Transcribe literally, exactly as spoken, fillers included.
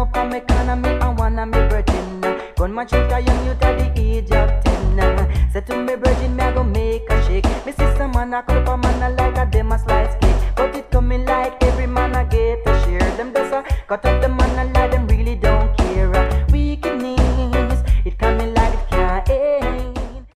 up on me corner, me and one of me virgin. Gunman shoot a young youth at the age of ten. Say to me virgin, me I go make a shake. Me see some man a cut up a man a like a dem a slice cake. But it coming like every man a get a share. Them just a cut up the man a like them really don't